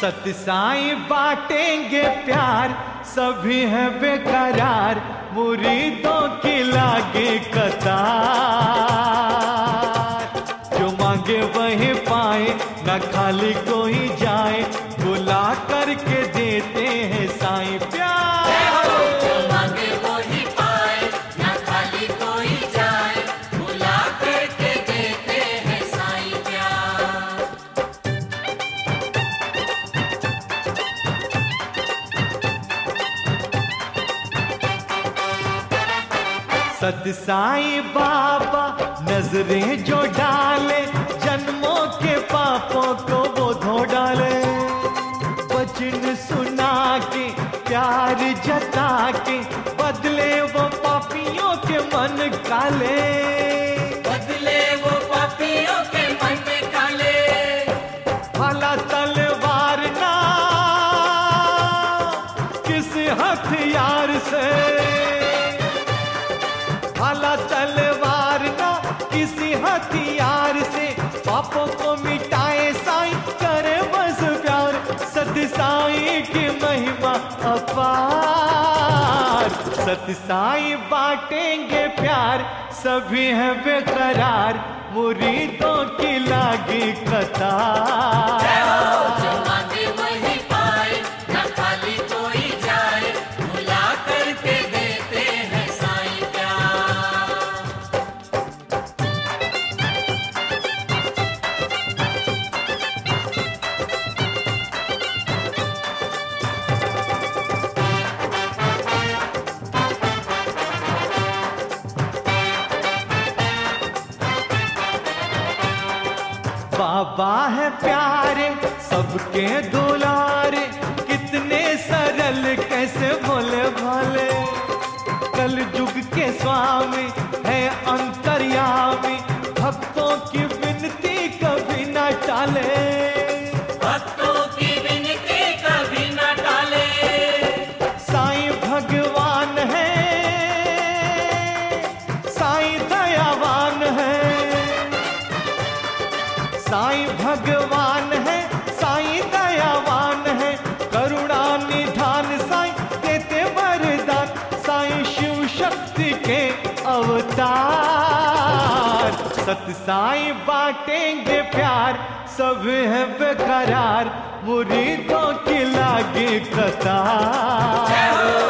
सत्य साईं बांटेंगे प्यार, सभी हैं बेकरार, मुरीदों की लागे कतार। जो मांगे वही पाए, न खाली कोई जाए, बुला करके देते हैं साईं प्यार। जो मांगे वही पाए, न खाली कोई जाए, बुला करके देते हैं साईं प्यार। सत्य साईं बाबा नजरें जो डाले, जन्मों के पापों को वो धो डाले। वचन सुना के प्यार जता के, बदले वो पापियों के मन काले। बदले वो पापियों के मन काले। भला तलवार ना किस हथियार से, भला तलवार ना किसी हथियार से, पापों को मिटाए साईं करे बस प्यार। सत्य साईं की महिमा अपार, सत्य साईं बांटेंगे प्यार, सभी हैं बेकरार, मुरीदों की लागी कतार। जो मांगे वही पाए, न खाली कोई जाए, बुला करके देते हैं साईं प्यार। बाबा है प्यारे सबके दुलारे, कितने सरल कैसे भोले भाले। कल युग के स्वामी है अंतर्यामी, भक्तों की विनती कभी न टाले। भक्तों की विनती कभी न टाले। साईं भगवान है, साईं दयावान है, साईं भगवान है, साईं दयावान है, करुणा निधान साईं देते वरदान, साईं शिव शक्ति के अवतार। सत्य साईं बांटेंगे प्यार, सब है बेकरार, मुरीदों की लागे कतार।